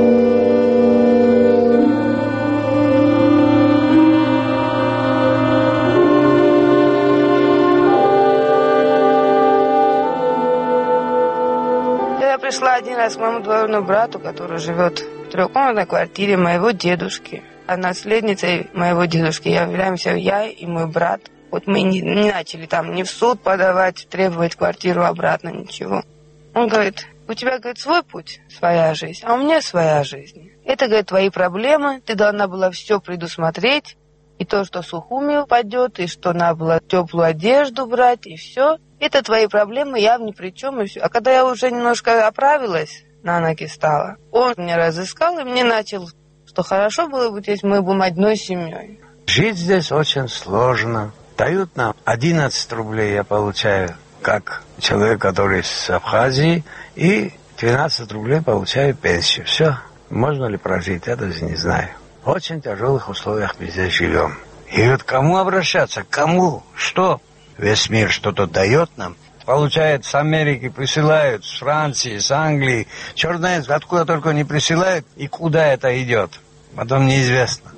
Я пришла один раз к моему двоюродному брату, который живет в 3-комнатной квартире моего дедушки. А наследницей моего дедушки являемся я и мой брат. Вот мы не начали там ни в суд подавать, требовать квартиру обратно, ничего. Он говорит: у тебя, говорит, свой путь, своя жизнь, а у меня своя жизнь. Это, говорит, твои проблемы, ты должна была все предусмотреть. И то, что Сухуми упадет, и что надо было теплую одежду брать, и все. Это твои проблемы, я ни при чем, и все. А когда я уже немножко оправилась, на ноги стала, он меня разыскал и мне начал, что хорошо было бы, если мы будем одной семьей. Жить здесь очень сложно. Дают нам 11 рублей, я получаю, как человек, который с Абхазии, и 12 рублей получаю пенсию. Все. Можно ли прожить, я даже не знаю. В очень тяжелых условиях мы здесь живем. И вот кому обращаться? Кому? Что? Весь мир что-то дает нам. Получает, с Америки присылают, с Франции, с Англии. Черт знает, откуда только не присылают и куда это идет. Потом неизвестно.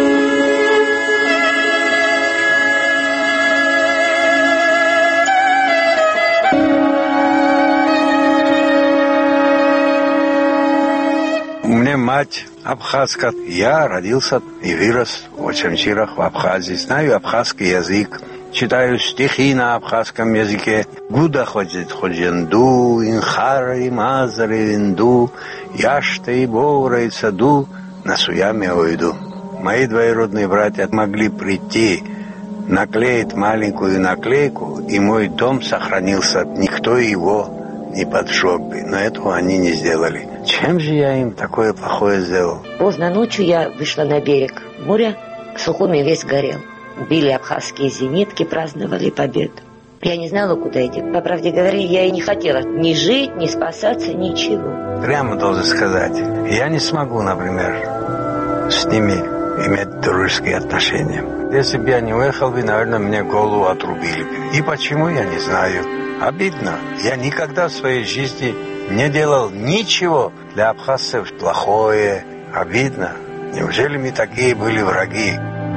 У меня мать абхазка. Я родился и вырос в Очамчирах, в Абхазии. Знаю абхазский язык. Читаю стихи на абхазском языке. Гуда ходит ходженду, инхари, мазари, винду, яшты и бора и саду, на суяме ойду. Мои двоюродные братья могли прийти, наклеить маленькую наклейку, и мой дом сохранился. Никто его не поджег бы, но этого они не сделали. Чем же я им такое плохое сделал? Поздно ночью я вышла на берег моря, Сухуми весь горел. Били абхазские зенитки, праздновали победу. Я не знала, куда идти. По правде говоря, я и не хотела ни жить, ни спасаться, ничего. Прямо должен сказать, я не смогу, например, с ними иметь дружеские отношения. Если бы я не уехал, наверное, мне голову отрубили бы. И почему, я не знаю. Обидно. Я никогда в своей жизни не делал ничего для абхазцев плохое. Обидно. Неужели мы такие были враги?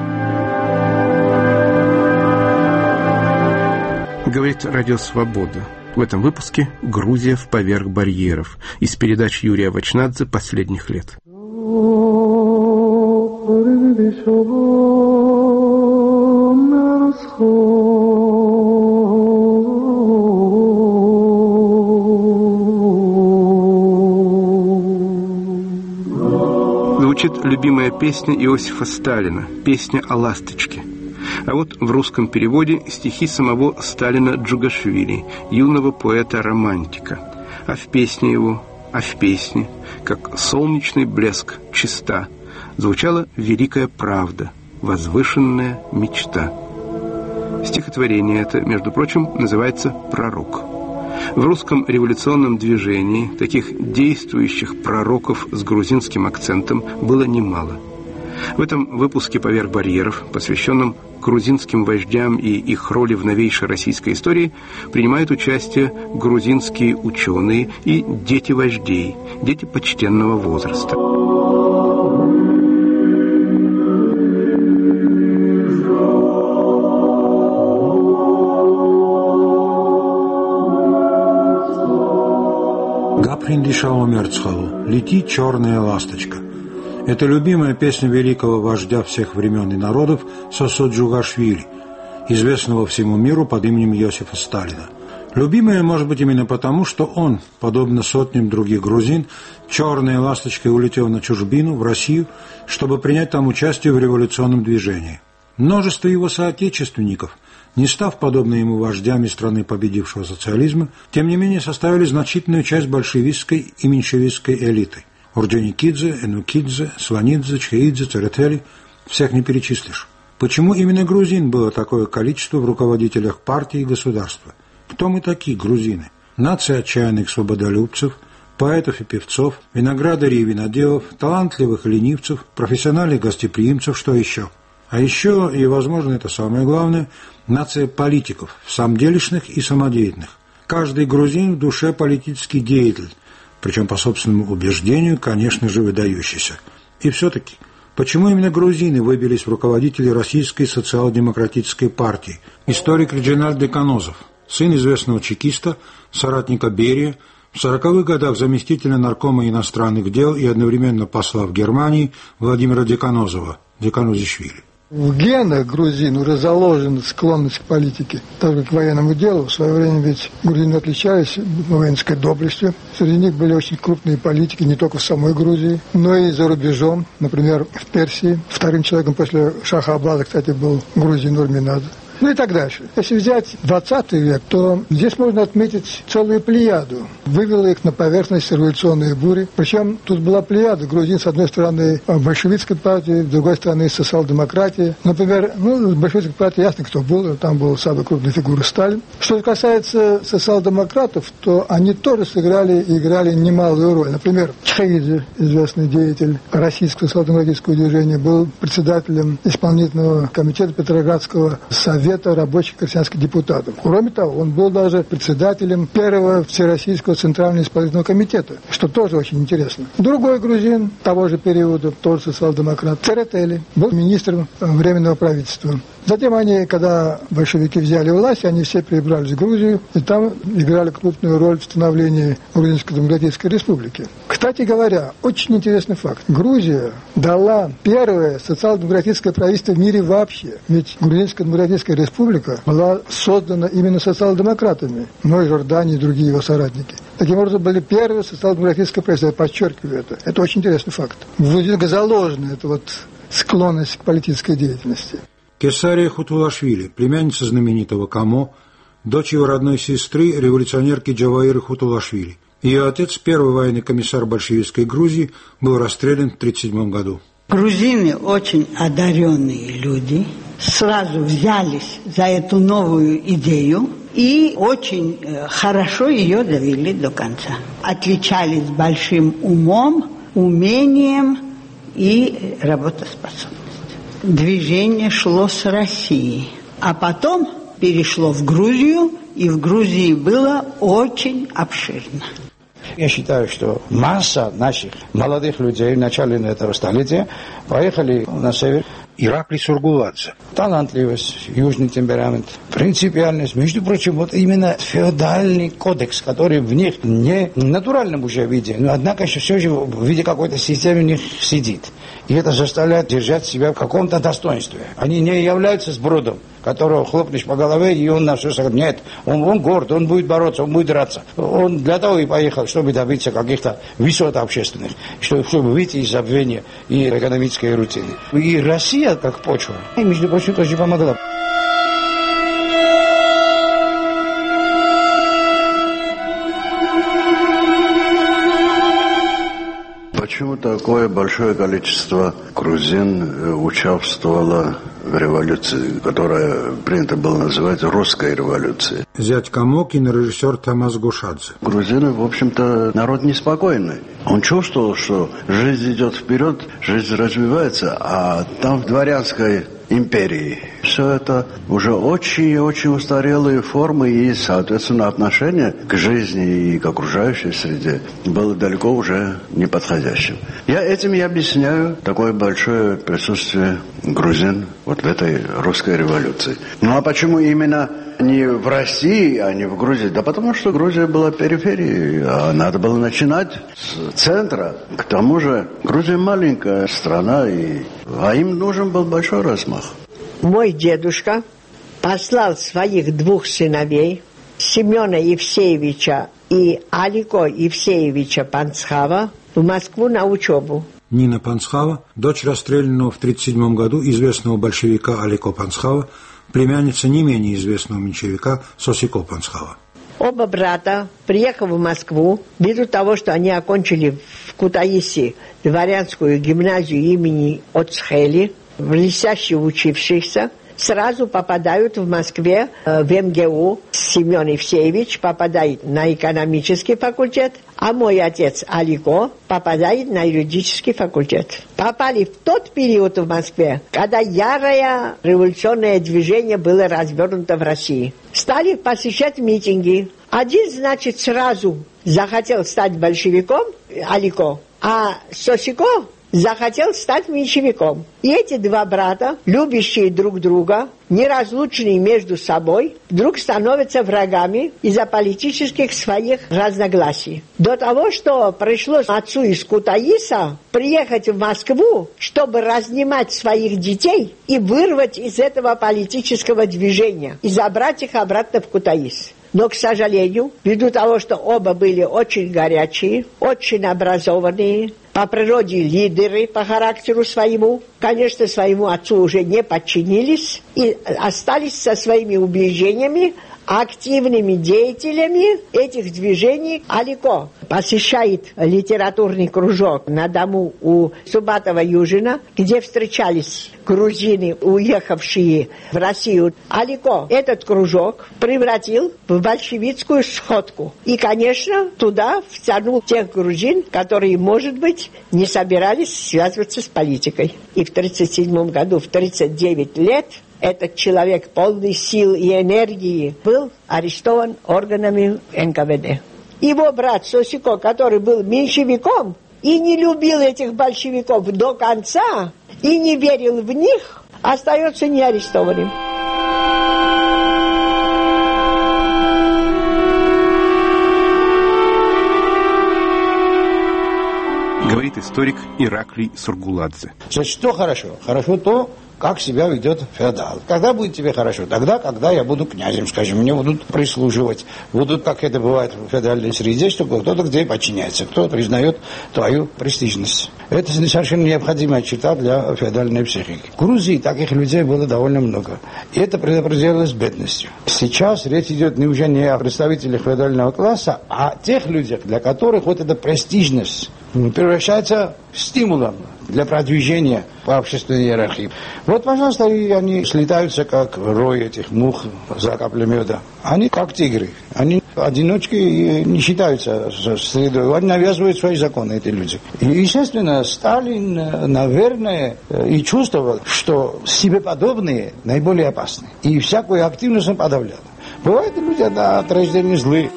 Говорит Радио Свобода. В этом выпуске «Грузия вповерх барьеров» из передач Юрия Вачнадзе последних лет. Звучит любимая песня Иосифа Сталина, песня о ласточке. А вот в русском переводе стихи самого Сталина Джугашвили, юного поэта-романтика. А в песне его, как солнечный блеск, чиста, звучала великая правда, возвышенная мечта. Стихотворение это, между прочим, называется «Пророк». В русском революционном движении таких действующих пророков с грузинским акцентом было немало. В этом выпуске «Поверх барьеров», посвященном грузинским вождям и их роли в новейшей российской истории, принимают участие грузинские ученые и дети вождей, дети почтенного возраста. Гапринди Шаумерцхалу «Лети, черная ласточка». Это любимая песня великого вождя всех времен и народов Сосо Джугашвили, известного всему миру под именем Иосифа Сталина. Любимая, может быть, именно потому, что он, подобно сотням других грузин, черной ласточкой улетел на чужбину, в Россию, чтобы принять там участие в революционном движении. Множество его соотечественников, не став подобно ему вождями страны победившего социализма, тем не менее составили значительную часть большевистской и меньшевистской элиты. Орджоникидзе, Энукидзе, Сванидзе, Чхеидзе, Церетели – всех не перечислишь. Почему именно грузин было такое количество в руководителях партии и государства? Кто мы такие, грузины? Нация отчаянных свободолюбцев, поэтов и певцов, виноградарей и виноделов, талантливых и ленивцев, профессиональных гостеприимцев, что еще? А еще, и, возможно, это самое главное, нация политиков, самделишных и самодеятельных. Каждый грузин в душе политический деятель, причем по собственному убеждению, конечно же, выдающийся. И все-таки, почему именно грузины выбились в руководители Российской социал-демократической партии? Историк Реджинальд Деканозов, сын известного чекиста, соратника Берия, в 40-х годах заместителя наркома иностранных дел и одновременно посла в Германии Владимира Деканозова, Деканозишвили. В генах грузин уже заложена склонность к политике, так как к военному делу. В свое время ведь грузины отличались воинской доблестью. Среди них были очень крупные политики не только в самой Грузии, но и за рубежом. Например, в Персии. Вторым человеком после Шаха Аббаса, кстати, был грузин Урминадзе. Ну и так дальше. Если взять 20 век, то здесь можно отметить целую плеяду. Вывела их на поверхность революционные бури. Причем тут была плеяда грузин, с одной стороны, большевистской партии, с другой стороны, социал-демократии. Например, с большевистской партии ясно, кто был. Там был самая крупная фигура Сталин. Что касается социал-демократов, то они тоже сыграли и играли немалую роль. Например, Чхеидзе, известный деятель российского социал-демократического движения, был председателем исполнительного комитета Петроградского совета рабочих крестьянских депутатов. Кроме того, он был даже председателем первого Всероссийского Центрального исполнительного комитета, что тоже очень интересно. Другой грузин того же периода, тоже социал-демократ, Церетели, был министром Временного правительства. Затем они, когда большевики взяли власть, они все перебрались в Грузию, и там играли крупную роль в становлении Грузинской демократической республики. Кстати говоря, очень интересный факт. Грузия дала первое социал-демократическое правительство в мире вообще. Ведь Грузинская демократическая республика была создана именно социал-демократами, но и Жордания и другие его соратники. Таким образом, были первые социал-демократическое правительство. Я подчеркиваю это. Это очень интересный факт. В Грузии заложена эта склонность к политической деятельности. Кесария Хутулашвили, племянница знаменитого Камо, дочь его родной сестры, революционерки Джаваиры Хутулашвили. Ее отец, первый военный комиссар большевистской Грузии, был расстрелян в 1937 году. Грузины очень одаренные люди, сразу взялись за эту новую идею и очень хорошо ее довели до конца. Отличались большим умом, умением и работоспособностью. Движение шло с России, а потом перешло в Грузию, и в Грузии было очень обширно. Я считаю, что масса наших молодых людей в начале этого столетия поехали на север. Ираклий Сургуладзе. Талантливость, южный темперамент, принципиальность. Между прочим, вот именно феодальный кодекс, который в них не в натуральном уже виде, но однако все же в виде какой-то системы в них сидит. И это заставляет держать себя в каком-то достоинстве. Они не являются сбродом, которого хлопнешь по голове, и он на все сказать, нет, он горд, он будет бороться, он будет драться. Он для того и поехал, чтобы добиться каких-то высот общественных, чтобы выйти из забвения и экономической рутины. И Россия, как почва, и, между прочим, тоже помогла. Почему такое большое количество грузин участвовало в революции, которая принято было называть русской революцией? Зять Камо, кинорежиссер Тамас Гушадзе. Грузины, в общем-то, народ неспокойный. Он чувствовал, что жизнь идет вперед, жизнь развивается, а там в дворянской империи все это уже очень-очень устарелые формы и, соответственно, отношение к жизни и к окружающей среде было далеко уже неподходящим. Этим я объясняю такое большое присутствие грузин вот в этой русской революции. Ну а почему именно не в России, а не в Грузии? Да потому что Грузия была периферией, а надо было начинать с центра. К тому же Грузия маленькая страна, а им нужен был большой размах. Мой дедушка послал своих двух сыновей Семена Евсеевича и Алико Евсеевича Панцхава в Москву на учебу. Нина Панцхава, дочь расстрелянного в 1937 году известного большевика Алико Панцхава, племянница не менее известного меньшевика Сосико Панцхава. Оба брата, приехав в Москву, ввиду того, что они окончили в Кутаиси дворянскую гимназию имени Оцхели, блестяще учившихся, сразу попадают в Москве в МГУ. Семен Евсеевич попадает на экономический факультет, а мой отец Алико попадает на юридический факультет. Попали в тот период в Москве, когда ярое революционное движение было развернуто в России. Стали посещать митинги. Один, значит, сразу захотел стать большевиком, Алико, а Сосико захотел стать меньшевиком. И эти два брата, любящие друг друга, неразлучные между собой, вдруг становятся врагами из-за политических своих разногласий. До того, что пришлось отцу из Кутаиса приехать в Москву, чтобы разнимать своих детей и вырвать из этого политического движения и забрать их обратно в Кутаис. Но, к сожалению, ввиду того, что оба были очень горячие, очень образованные, по природе лидеры по характеру своему, конечно, своему отцу уже не подчинились и остались со своими убеждениями, активными деятелями этих движений. Алико посещает литературный кружок на дому у Субатова-Южина, где встречались грузины, уехавшие в Россию. Алико этот кружок превратил в большевистскую сходку. И, конечно, туда втянул тех грузин, которые, может быть, не собирались связываться с политикой. И в 1937 году, в 39 лет, этот человек, полный сил и энергии, был арестован органами НКВД. Его брат Сосико, который был меньшевиком и не любил этих большевиков до конца, и не верил в них, остается неарестованным. Говорит историк Ираклий Сургуладзе. Значит, что хорошо? Хорошо то, как себя ведет феодал. Когда будет тебе хорошо? Тогда, когда я буду князем, скажем, мне будут прислуживать. Будут, как это бывает в феодальной среде, что кто-то где подчиняется, кто признает твою престижность. Это совершенно необходимая черта для феодальной психики. В Грузии таких людей было довольно много. И это предопределилось бедностью. Сейчас речь идет уже не о представителях феодального класса, а о тех людях, для которых вот эта престижность превращается в стимулом для продвижения по общественной иерархии. Вот, пожалуйста, и они слетаются, как рой этих мух за каплей меда. Они как тигры. Они одиночки и не считаются средой. Они навязывают свои законы, эти люди. И, естественно, Сталин, наверное, и чувствовал, что себе подобные наиболее опасны. И всякую активность он подавлял. Бывают люди от рождения злые.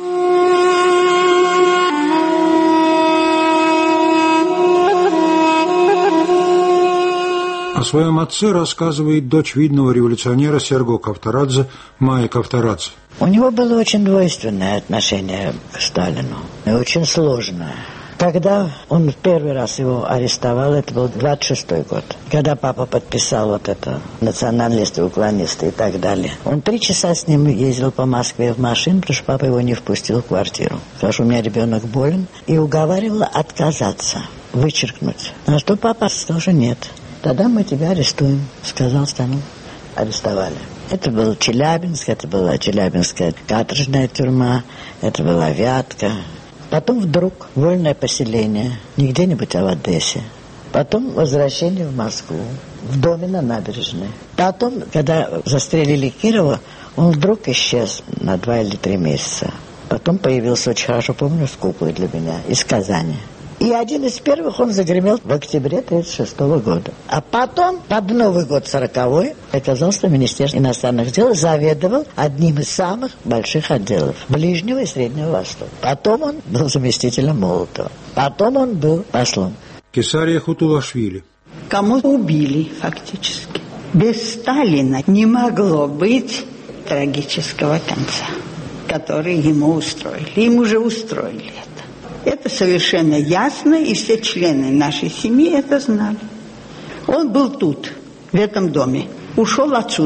О своем отце рассказывает дочь видного революционера Серго Кавторадзе Майя Кавторадзе. У него было очень двойственное отношение к Сталину, и очень сложное. Когда он в первый раз его арестовал, это был 26-й год, когда папа подписал вот это националисты, уклонисты и так далее. Он 3 часа с ним ездил по Москве в машине, потому что папа его не впустил в квартиру. Сказал, что у меня ребенок болен, и уговаривал отказаться, вычеркнуть. На что папа сказал, что нет. Тогда мы тебя арестуем, сказал Сталин. Арестовали. Это был Челябинск, это была Челябинская каторжная тюрьма, это была Вятка. Потом вдруг вольное поселение, не где-нибудь, а в Одессе. Потом возвращение в Москву, в доме на набережной. Потом, когда застрелили Кирова, он вдруг исчез на 2 или 3 месяца. Потом появился, очень хорошо помню, с куклой для меня, из Казани. И один из первых он загремел в октябре 1936 года. А потом, под Новый год 40-й, оказался в Министерстве иностранных дел, заведовал одним из самых больших отделов Ближнего и Среднего Востока. Потом он был заместителем Молотова. Потом он был послом. Кесария Хутулашвили. Кому убили фактически. Без Сталина не могло быть трагического конца, который ему устроили. Им уже устроили это. Это совершенно ясно, и все члены нашей семьи это знали. Он был тут, в этом доме. Ушел отсюда.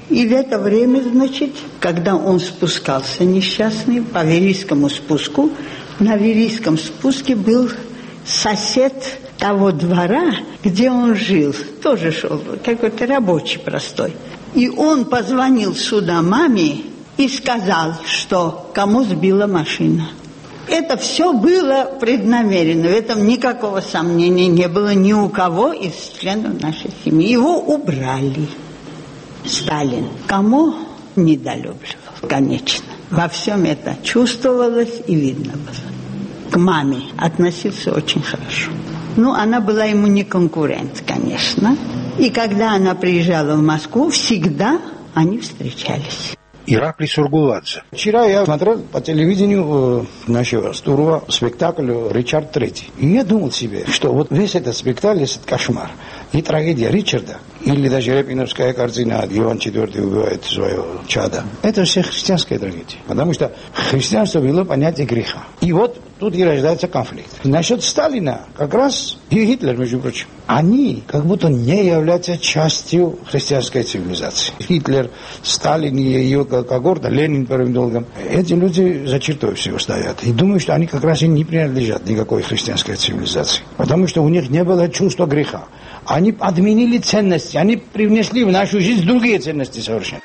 И в это время, значит, когда он спускался несчастный по Верийскому спуску, на Верийском спуске был сосед того двора, где он жил. Тоже шел, какой-то рабочий простой. И он позвонил сюда маме и сказал, что кому сбила машина. Это все было преднамеренно, в этом никакого сомнения не было ни у кого из членов нашей семьи. Его убрали. Сталин кому недолюбливал, конечно. Во всем это чувствовалось и видно было. К маме относился очень хорошо. Ну, она была ему не конкурент, конечно. И когда она приезжала в Москву, всегда они встречались. Ираклий Сургуладзе. Вчера я смотрел по телевидению нашего Стурова спектакль «Ричард III». И я думал себе, что вот весь этот спектакль, этот кошмар, и трагедия Ричарда, или даже Репиновская картина «Иван IV убивает свое чадо», это все христианская трагедия. Потому что христианство было понятие греха. И вот тут и рождается конфликт. Насчет Сталина, как раз и Гитлер, между прочим, они как будто не являются частью христианской цивилизации. Гитлер, Сталин и ее когорта, Ленин первым долгом, эти люди за чертой всего стоят. И думаю, что они как раз и не принадлежат никакой христианской цивилизации. Потому что у них не было чувства греха. Они отменили ценности, они привнесли в нашу жизнь другие ценности совершенно.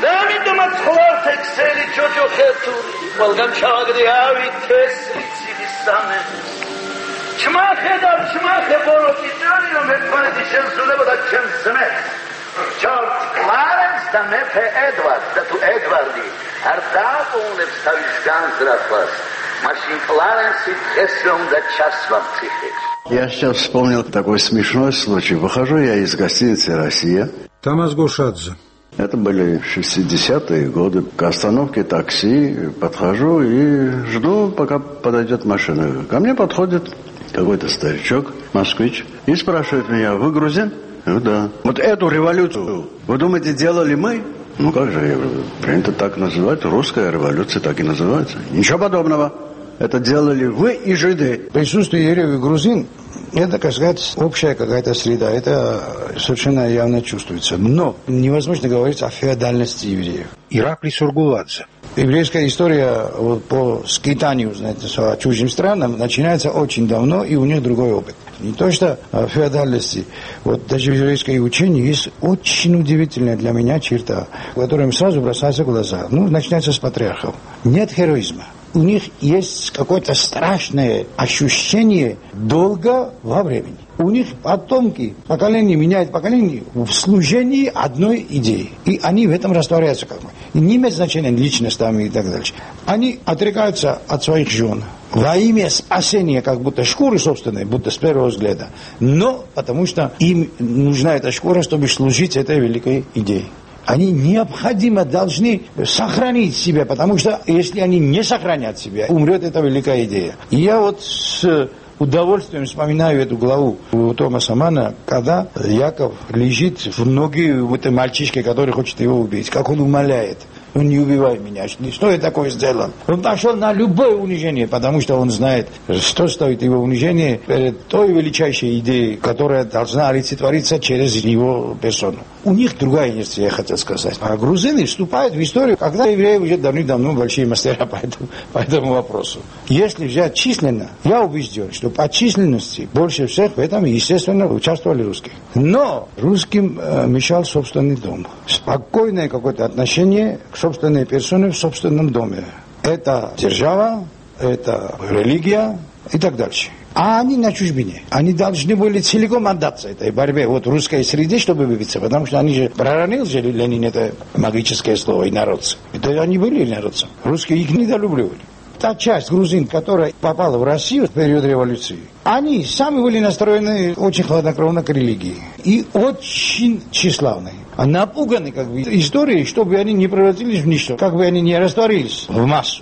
Я сейчас вспомнил такой смешной случай. Выхожу я из гостиницы «Россия». Тамас Гушадзе. Это были 60-е годы. К остановке такси подхожу и жду, пока подойдет машина. Ко мне подходит какой-то старичок, москвич, и спрашивает меня: вы грузин? Ну да. Вот эту революцию, вы думаете, делали мы? Ну как же, я говорю, принято так называть, русская революция так и называется. Ничего подобного. Это делали вы и жиды. Присутствие евреев и грузин – это, как сказать, общая какая-то среда. Это совершенно явно чувствуется. Но невозможно говорить о феодальности евреев. Ираклий Сургуладзе. Еврейская история вот, по скитанию, знаете, по чужим странам начинается очень давно, и у них другой опыт. Не то что о феодальности. Вот даже в еврейском учении есть очень удивительная для меня черта, которая сразу бросается в глаза. Ну, начинается с патриархов. Нет героизма. У них есть какое-то страшное ощущение долга во времени. У них потомки, поколение меняет поколение в служении одной идеи. И они в этом растворяются как бы. И не имеет значения личность там и так дальше. Они отрекаются от своих жен во имя спасения как будто шкуры собственной, будто с первого взгляда. Но потому что им нужна эта шкура, чтобы служить этой великой идее. Они необходимо должны сохранить себя, потому что если они не сохранят себя, умрет эта великая идея. И я вот с удовольствием вспоминаю эту главу у Томаса Манна, когда Яков лежит в ноги у этой мальчишки, который хочет его убить, как он умоляет: ну не убивай меня, что я такое сделал? Он пошел на любое унижение, потому что он знает, что стоит его унижение перед той величайшей идеей, которая должна олицетвориться через его персону. У них другая инерция, я хотел сказать. А грузины вступают в историю, когда евреи уже давным-давно большие мастера по этому вопросу. Если взять численно, я убежден, что по численности больше всех в этом, естественно, участвовали русские. Но русским мешал собственный дом. Спокойное какое-то отношение к собственной персоне в собственном доме. Это держава, это религия и так дальше. А они на чужбине. Они должны были целиком отдаться этой борьбе вот русской среде, чтобы выбиться. Потому что они же проронил же Ленин это магическое слово инородцы. Это они были инородцами. Русские их недолюбливали. Та часть грузин, которая попала в Россию в период революции, они сами были настроены очень хладнокровно к религии. И очень тщеславные. А напуганы как бы историей, чтобы они не превратились в ничто, как бы они не растворились в массу.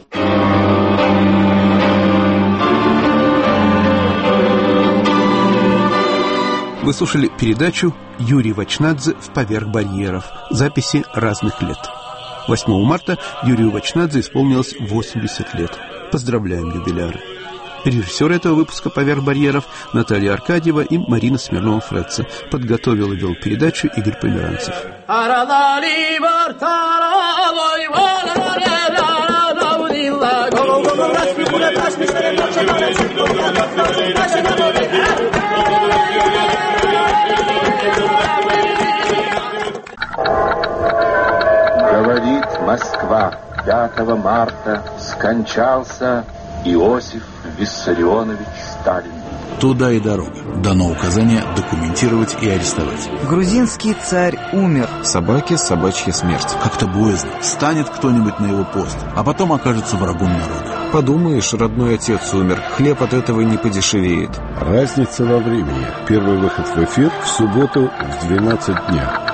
Вы слушали передачу «Юрий Вачнадзе в «Поверх барьеров». Записи разных лет. 8 марта Юрию Вачнадзе исполнилось 80 лет. Поздравляем юбиляры. Режиссеры этого выпуска «Поверх барьеров» Наталья Аркадьева и Марина Смирнова-Фредца. Подготовил и вел передачу Игорь Померанцев. Говорит Москва, 5 марта скончался Иосиф Виссарионович Сталин. Туда и дорога. Дано указание документировать и арестовать. Грузинский царь умер. Собаке собачья смерть. Как-то боязно. Станет кто-нибудь на его пост, а потом окажется врагом народа. Подумаешь, родной отец умер. Хлеб от этого не подешевеет. Разница во времени. Первый выход в эфир в субботу в 12 дня.